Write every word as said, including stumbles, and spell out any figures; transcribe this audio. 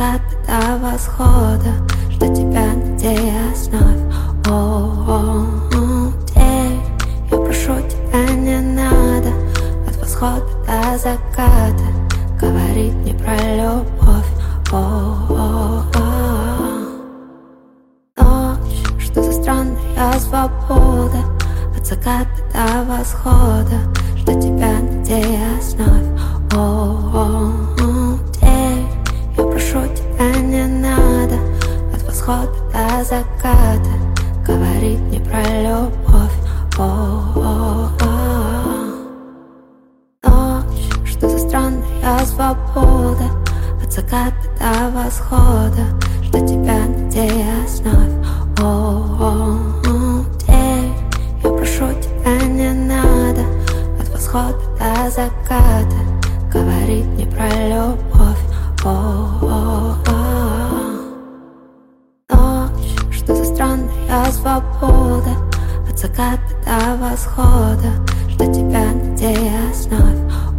заката до восхода, жду тебя, надеясь вновь. О-о-о, день, я прошу тебя, не надо от восхода до заката говорить мне про любовь. О-о-о, ночь, что за странная свобода, от заката до восхода, жду тебя, надеясь вновь. О-о-о, день, я прошу тебя, не надо от восхода до заката говорить мне про любовь. О-о-о, ночь, что за странная свобода, от заката до восхода, жду тебя, надеясь вновь. О-о-о, день, я прошу тебя, не надо от восхода до заката говорить мне про любовь. О-о-о, ночь, что за странная свобода, от заката до восхода, жду тебя, надеясь вновь.